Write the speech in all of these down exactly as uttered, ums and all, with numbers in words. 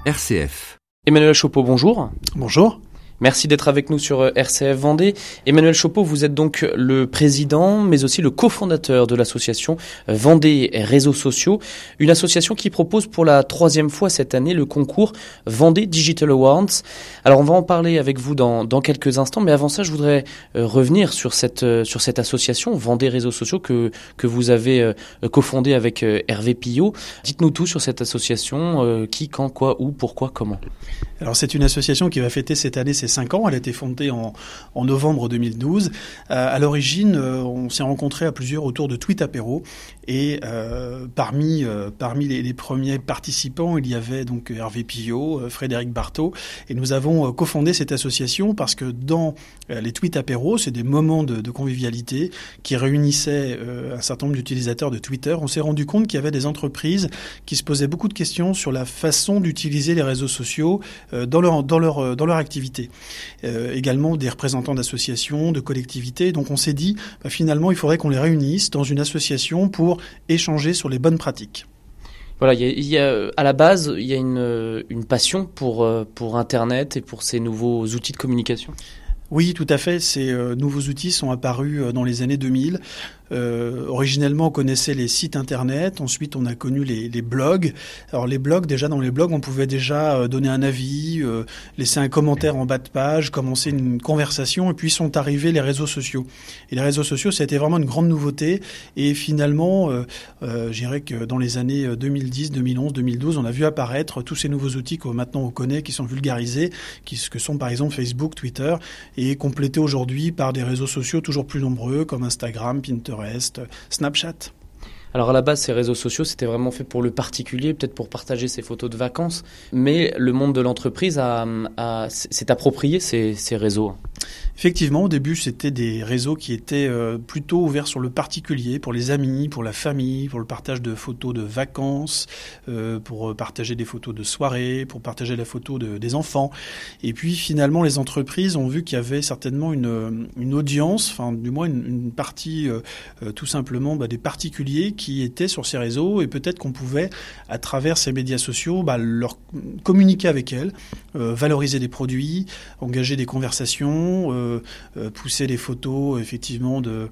R C F. Emmanuel Chopeau, bonjour. Bonjour. Merci d'être avec nous sur R C F Vendée. Emmanuel Chopeau, vous êtes donc le président, mais aussi le cofondateur de l'association Vendée Réseaux Sociaux, une association qui propose pour la troisième fois cette année le concours Vendée Digital Awards. Alors on va en parler avec vous dans, dans quelques instants, mais avant ça, je voudrais euh, revenir sur cette, euh, sur cette association Vendée Réseaux Sociaux que, que vous avez euh, cofondée avec euh, Hervé Pillot. Dites-nous tout sur cette association, euh, qui, quand, quoi, où, pourquoi, comment. Alors c'est une association qui va fêter cette année ses cinq ans. Elle a été fondée en, en novembre deux mille douze. Euh, à l'origine, euh, on s'est rencontrés à plusieurs autour de Tweet Apéro. Et euh, parmi, euh, parmi les, les premiers participants, il y avait donc Hervé Pillot, euh, Frédéric Barthaud. Et nous avons euh, cofondé cette association parce que dans euh, les Tweet Apéro, c'est des moments de, de convivialité qui réunissaient euh, un certain nombre d'utilisateurs de Twitter. On s'est rendu compte qu'il y avait des entreprises qui se posaient beaucoup de questions sur la façon d'utiliser les réseaux sociaux euh, dans leur, dans leur, dans leur activité. Euh, également des représentants d'associations, de collectivités. Donc on s'est dit, bah, finalement, il faudrait qu'on les réunisse dans une association pour échanger sur les bonnes pratiques. Voilà, il y a, il y a, à la base, il y a une, une passion pour, pour Internet et pour ces nouveaux outils de communication. Oui, tout à fait. Ces euh, nouveaux outils sont apparus euh, dans les années deux mille. Euh, originellement, on connaissait les sites internet. Ensuite, on a connu les, les blogs. Alors, les blogs, déjà dans les blogs, on pouvait déjà euh, donner un avis, euh, laisser un commentaire en bas de page, commencer une conversation. Et puis sont arrivés les réseaux sociaux. Et les réseaux sociaux, ça a été vraiment une grande nouveauté. Et finalement, euh, euh, je dirais que dans les années deux mille dix, deux mille onze, deux mille douze, on a vu apparaître tous ces nouveaux outils que maintenant on connaît, qui sont vulgarisés, qui que sont par exemple Facebook, Twitter, et complétés aujourd'hui par des réseaux sociaux toujours plus nombreux comme Instagram, Pinterest, Snapchat. Alors à la base, ces réseaux sociaux, c'était vraiment fait pour le particulier, peut-être pour partager ses photos de vacances, mais le monde de l'entreprise a, a, s'est approprié ces, ces réseaux. Effectivement, au début, c'était des réseaux qui étaient euh, plutôt ouverts sur le particulier, pour les amis, pour la famille, pour le partage de photos de vacances, euh, pour partager des photos de soirée, pour partager la photo de, des enfants. Et puis finalement, les entreprises ont vu qu'il y avait certainement une, une audience, enfin du moins une, une partie euh, euh, tout simplement bah, des particuliers qui étaient sur ces réseaux, et peut-être qu'on pouvait, à travers ces médias sociaux, bah, leur communiquer avec elles, euh, valoriser des produits, engager des conversations, euh, Euh, pousser des photos effectivement de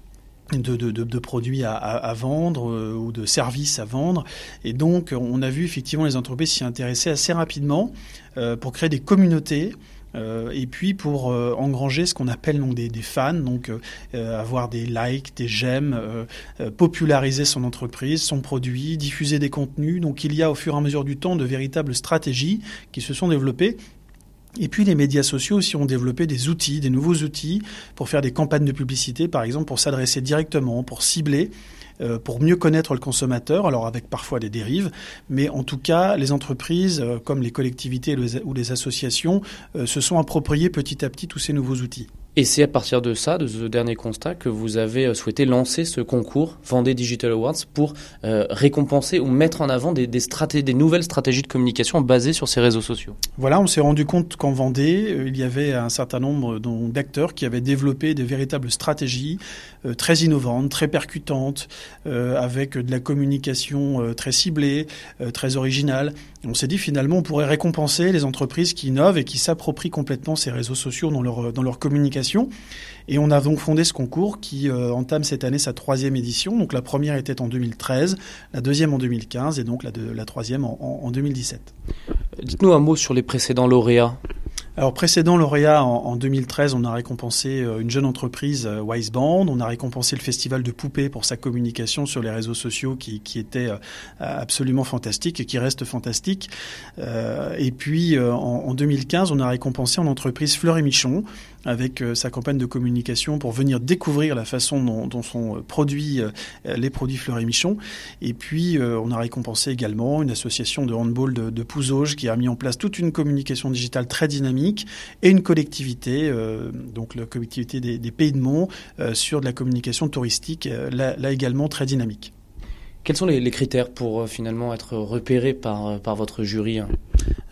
De, de, de, de produits à, à, à vendre euh, ou de services à vendre. Et donc, on a vu effectivement les entreprises s'y intéresser assez rapidement euh, pour créer des communautés euh, et puis pour euh, engranger ce qu'on appelle donc des, des fans, donc euh, avoir des likes, des j'aime, euh, euh, populariser son entreprise, son produit, diffuser des contenus. Donc, il y a au fur et à mesure du temps de véritables stratégies qui se sont développées. Et puis les médias sociaux aussi ont développé des outils, des nouveaux outils pour faire des campagnes de publicité, par exemple, pour s'adresser directement, pour cibler, euh, pour mieux connaître le consommateur, alors avec parfois des dérives, mais en tout cas, les entreprises, euh, comme les collectivités ou les associations, euh, se sont appropriées petit à petit tous ces nouveaux outils. Et c'est à partir de ça, de ce dernier constat, que vous avez souhaité lancer ce concours Vendée Digital Awards pour euh, récompenser ou mettre en avant des, des, straté- des nouvelles stratégies de communication basées sur ces réseaux sociaux. Voilà, on s'est rendu compte qu'en Vendée, euh, il y avait un certain nombre donc, d'acteurs qui avaient développé des véritables stratégies euh, très innovantes, très percutantes, euh, avec de la communication euh, très ciblée, euh, très originale. On s'est dit finalement on pourrait récompenser les entreprises qui innovent et qui s'approprient complètement ces réseaux sociaux dans leur, dans leur communication. Et on a donc fondé ce concours qui euh, entame cette année sa troisième édition. Donc la première était en deux mille treize, la deuxième en deux mille quinze et donc la, de, la troisième en, en, en deux mille dix-sept. Dites-nous un mot sur les précédents lauréats. Alors, précédent lauréat, en, en deux mille treize, on a récompensé euh, une jeune entreprise, euh, Wiseband. On a récompensé le festival de poupées pour sa communication sur les réseaux sociaux qui, qui était euh, absolument fantastique et qui reste fantastique. Euh, et puis, euh, en, en deux mille quinze, on a récompensé en entreprise Fleur et Michon avec euh, sa campagne de communication pour venir découvrir la façon dont, dont sont produits euh, les produits Fleur et Michon. Et puis, euh, on a récompensé également une association de handball de, de Pouzauges qui a mis en place toute une communication digitale très dynamique et une collectivité, euh, donc la collectivité des, des Pays de Monts, euh, sur de la communication touristique, euh, là, là également très dynamique. Quels sont les, les critères pour euh, finalement être repéré par, par votre jury ?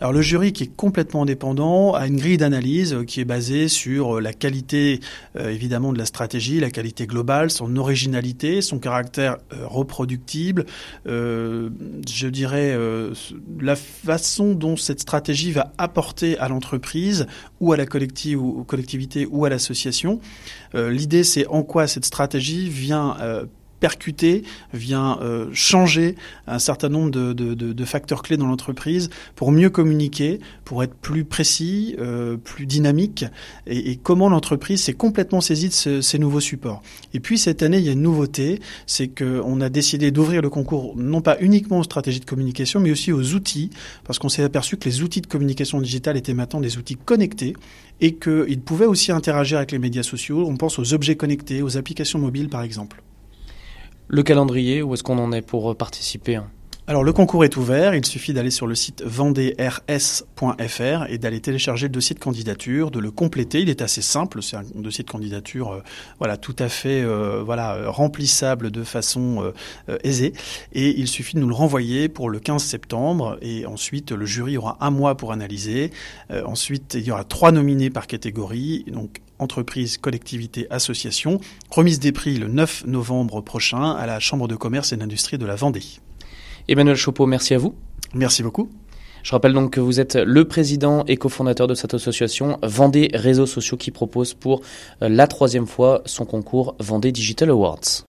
Alors le jury, qui est complètement indépendant, a une grille d'analyse qui est basée sur la qualité euh, évidemment de la stratégie, la qualité globale, son originalité, son caractère euh, reproductible, euh, je dirais euh, la façon dont cette stratégie va apporter à l'entreprise ou à la collective, ou aux collectivités ou à l'association. Euh, l'idée, c'est en quoi cette stratégie vient euh, percuter, vient euh, changer un certain nombre de, de, de, de facteurs clés dans l'entreprise pour mieux communiquer, pour être plus précis, euh, plus dynamique, et, et comment l'entreprise s'est complètement saisie de ce, ces nouveaux supports. Et puis cette année, il y a une nouveauté, c'est qu'on a décidé d'ouvrir le concours non pas uniquement aux stratégies de communication, mais aussi aux outils, parce qu'on s'est aperçu que les outils de communication digitale étaient maintenant des outils connectés et qu'ils pouvaient aussi interagir avec les médias sociaux. On pense aux objets connectés, aux applications mobiles par exemple. Le calendrier, où est-ce qu'on en est pour participer ? Alors le concours est ouvert, il suffit d'aller sur le site vendée r s point f r et d'aller télécharger le dossier de candidature, de le compléter. Il est assez simple, c'est un dossier de candidature euh, voilà tout à fait euh, voilà remplissable de façon euh, euh, aisée, et il suffit de nous le renvoyer pour le quinze septembre, et ensuite le jury aura un mois pour analyser. Euh, ensuite il y aura trois nominés par catégorie, donc entreprise, collectivité, association. Remise des prix le neuf novembre prochain à la Chambre de commerce et d'industrie de la Vendée. Emmanuel Chopeau, merci à vous. Merci beaucoup. Je rappelle donc que vous êtes le président et cofondateur de cette association Vendée Réseaux Sociaux, qui propose pour la troisième fois son concours Vendée Digital Awards.